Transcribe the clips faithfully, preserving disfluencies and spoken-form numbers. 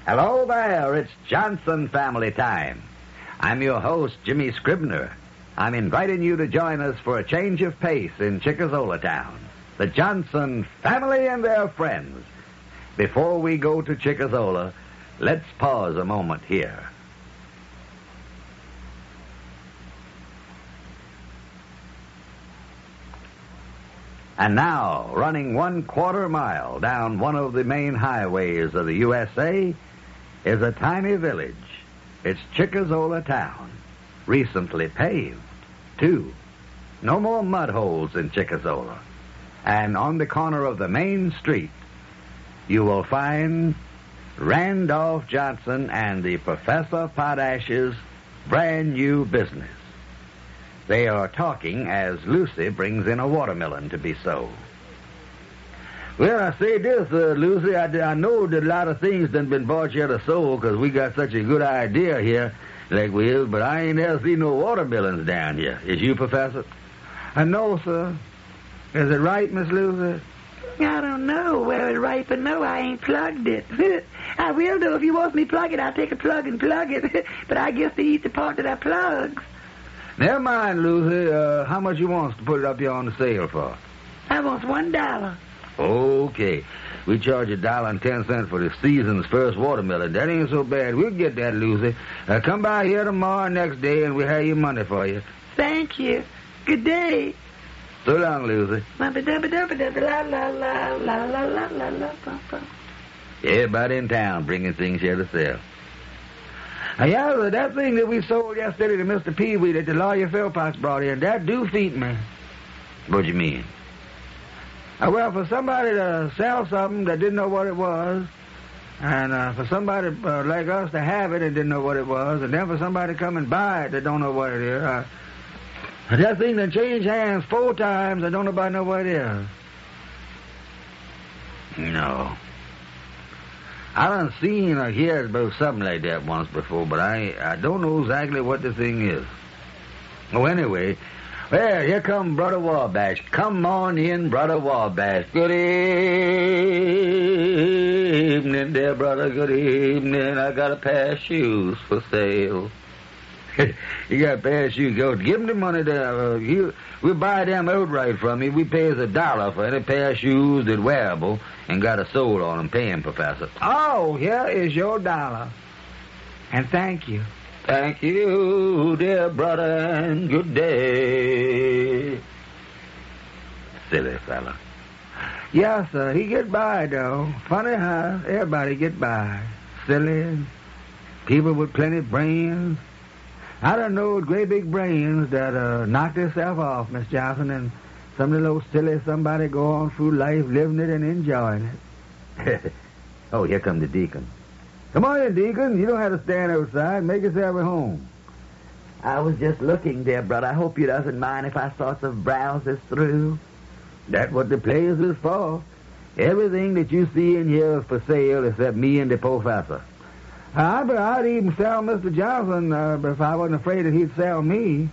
Hello there, it's Johnson Family Time. I'm your host, Jimmy Scribner. I'm inviting you to join us for a change of pace in Chickazola Town. The Johnson family and their friends. Before we go to Chickazola, let's pause a moment here. And now, running one quarter mile down one of the main highways of the U S A is a tiny village. It's Chickazola Town, recently paved, too. No more mud holes in Chickazola. And on the corner of the main street, you will find Randolph Johnson and the Professor Podash's brand new business. They are talking as Lucy brings in a watermelon to be sold. Well, I say this, uh, Lucy, I, I know that a lot of things done been bought here to sold because we got such a good idea here, like we is, but I ain't ever seen no watermelons down here. Is you, Professor? I know, sir. Is it right, Miss Lucy? I don't know whether it's right, but no, I ain't plugged it. I will, though. If you want me to plug it, I'll take a plug and plug it. But I guess they eat the part that I plugs. Never mind, Lucy. Uh, how much you wants to put it up here on the sale for? I want one dollar. Okay. We charge a dollar and ten cents for the season's first watermelon. That ain't so bad. We'll get that, Lucy. Uh, come by here tomorrow next day, and we'll have your money for you. Thank you. Good day. So long, Lucy. Everybody in town bringing things here to sell. Uh, yeah, that thing that we sold yesterday to Mister Peewee that the lawyer Philpox brought in, that do feed me. What do you mean? Uh, well, for somebody to sell something that didn't know what it was, and uh, for somebody uh, like us to have it and didn't know what it was, and then for somebody to come and buy it that don't know what it is, uh, that thing done changed hands four times and don't nobody know what it is. No. I done seen or heard about something like that once before, but I I don't know exactly what the thing is. Oh, anyway, well, here come Brother Wabash. Come on in, Brother Wabash. Good evening, dear brother. Good evening. I got a pair of shoes for sale. You got a pair of shoes. Go give him the money. To, uh, you, we'll buy them outright from you. We pay us a dollar for any pair of shoes that wearable and got a sole on them. Pay him, Professor. Oh, here is your dollar. And thank you. Thank you, dear brother, and good day. Silly fella. Yes, sir. He get by, though. Funny how everybody get by. Silly. People with plenty of brains. I don't know great big brains that uh, knock themselves off, Miss Johnson, and some little silly somebody go on through life living it and enjoying it. Oh, here come the deacon. Come on in, deacon. You don't have to stand outside. Make yourself at home. I was just looking, dear brother. I hope you doesn't mind if I sort of browse this through. That's what the place is for. Everything that you see in here is for sale except me and the professor. I, but I'd even sell Mister Johnson uh, if I wasn't afraid that he'd sell me.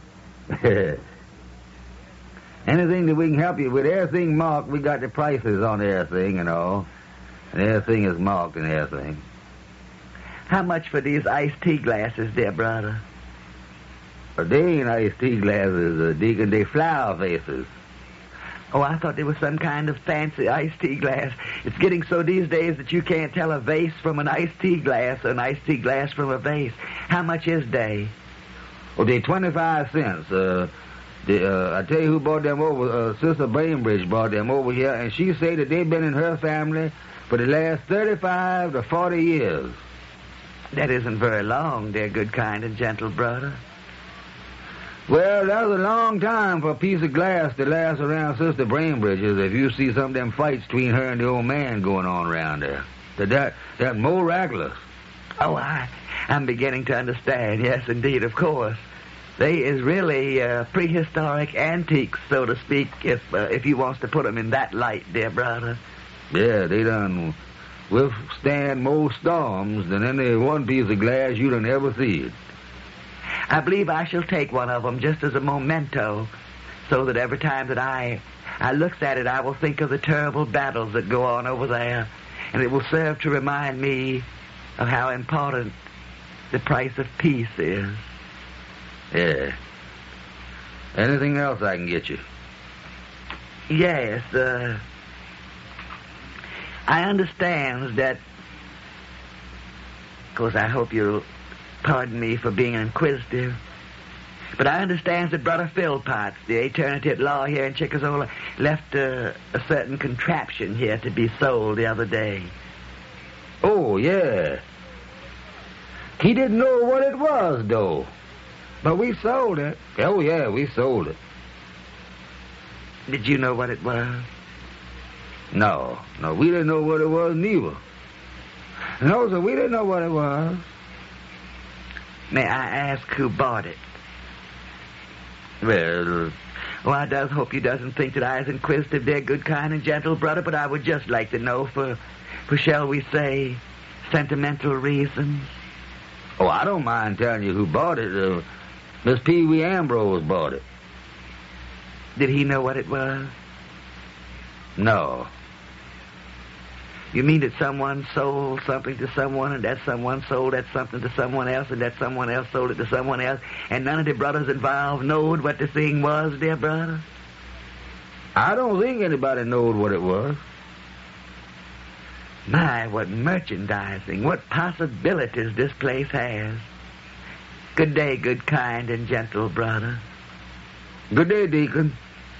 Anything that we can help you with, everything marked, we got the prices on everything and all. And everything is marked and everything. How much for these iced tea glasses, dear brother? Well, they ain't iced tea glasses, uh, Deacon. They flower vases. Oh, I thought they were some kind of fancy iced tea glass. It's getting so these days that you can't tell a vase from an iced tea glass or an iced tea glass from a vase. How much is they? Oh, they twenty-five cents. Uh, the, uh, I tell you who brought them over. Uh, Sister Bainbridge brought them over here, and she said that they've been in her family for the last thirty-five to forty years. That isn't very long, dear good, kind, and gentle brother. Well, that was a long time for a piece of glass to last around Sister Bainbridge's if you see some of them fights between her and the old man going on around there. That, that, that miraculous. Oh, I, I'm beginning to understand. Yes, indeed, of course. They is really uh, prehistoric antiques, so to speak, if uh, if you wants to put them in that light, dear brother. Yeah, they done withstand more storms than any one piece of glass you done ever seen. I believe I shall take one of them just as a memento, so that every time that I I looks at it, I will think of the terrible battles that go on over there, and it will serve to remind me of how important the price of peace is. Yeah. Anything else I can get you? Yes, uh, I understand that, of course, I hope you'll pardon me for being inquisitive, but I understand that Brother Philpotts, the attorney at law here in Chickasaw, left uh, a certain contraption here to be sold the other day. Oh, yeah. He didn't know what it was, though. But we sold it. Oh, yeah, we sold it. Did you know what it was? No, no, we didn't know what it was neither. No, sir, we didn't know what it was. May I ask who bought it? Well, Oh, I does hope you doesn't think that I is inquisitive there, good, kind, and gentle, brother, but I would just like to know for, for shall we say, sentimental reasons. oh, I don't mind telling you who bought it. Uh, Miss Pee Wee Ambrose bought it. Did he know what it was? No. You mean that someone sold something to someone, and that someone sold that something to someone else, and that someone else sold it to someone else, and none of the brothers involved knowed what the thing was, dear brother? I don't think anybody knowed what it was. My, what merchandising, what possibilities this place has. Good day, good, kind, and gentle brother. Good day, Deacon.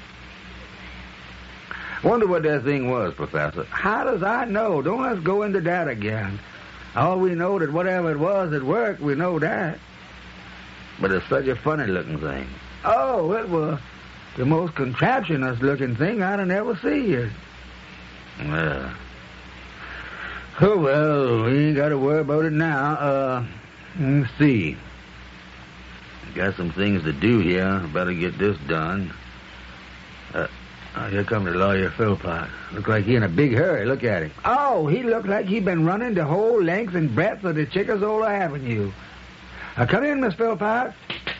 Wonder what that thing was, Professor. How does I know? Don't let's go into that again. All we know that whatever it was at work, we know that. But it's such a funny-looking thing. Oh, it was the most contraptionist-looking thing I'd have ever seen. Yeah. Oh, well, we ain't got to worry about it now. Uh, let's see. Got some things to do here. Better get this done. Uh, oh, here comes the lawyer, Philpott. Look like he in a big hurry. Look at him. Oh, he looked like he'd been running the whole length and breadth of the Chickasaw Avenue. Uh, come in, Miss Philpott.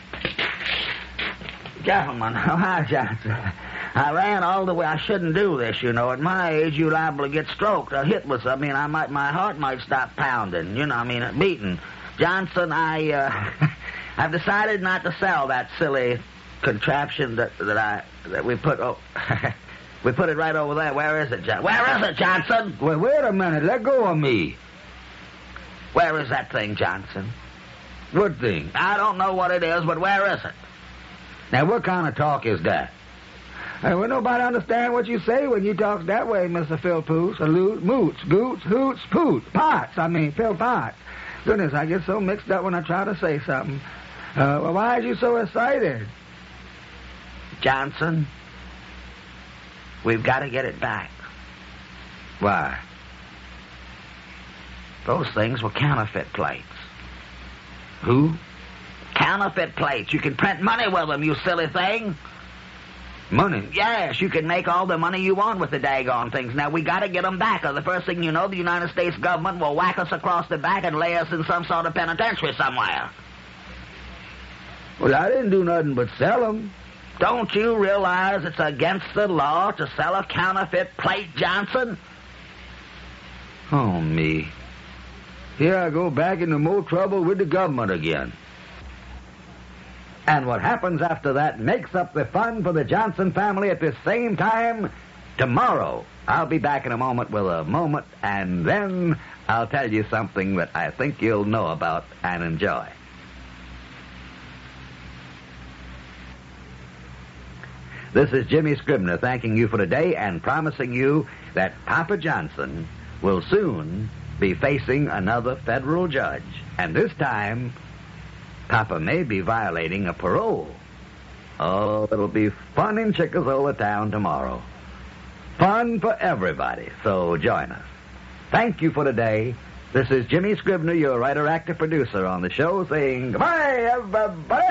Gentlemen, hi, Johnson. I ran all the way. I shouldn't do this, you know. At my age, you're liable to get stroked or hit with something. I mean, I might, my heart might stop pounding, you know, I mean, beating. Johnson, I, uh, I've decided not to sell that silly contraption that, that I, that we put, oh, we put it right over there. Where is it, John? Where is it, Johnson? Well, wait a minute. Let go of me. Where is that thing, Johnson? What thing? I don't know what it is, but where is it? Now, what kind of talk is that? Hey, well, nobody understand what you say when you talk that way, Mister Philpoots, allude, moots, goots, hoots, poots, pots. I mean, Philpott. Goodness, I get so mixed up when I try to say something. Uh, well, why are you so excited? Johnson, we've got to get it back. Why? Those things were counterfeit plates. Who? Counterfeit plates. You can print money with them, you silly thing. Money? Yes, you can make all the money you want with the daggone things. Now, we got to get them back, or the first thing you know, the United States government will whack us across the back and lay us in some sort of penitentiary somewhere. Well, I didn't do nothing but sell them. Don't you realize it's against the law to sell a counterfeit plate, Johnson? Oh, me. Here I go back into more trouble with the government again. And what happens after that makes up the fun for the Johnson family at this same time tomorrow. I'll be back in a moment with a moment, and then I'll tell you something that I think you'll know about and enjoy. This is Jimmy Scribner thanking you for today and promising you that Papa Johnson will soon be facing another federal judge. And this time, Papa may be violating a parole. Oh, it'll be fun in Chickasaw town tomorrow. Fun for everybody, so join us. Thank you for today. This is Jimmy Scribner, your writer, actor, producer on the show, saying goodbye, everybody!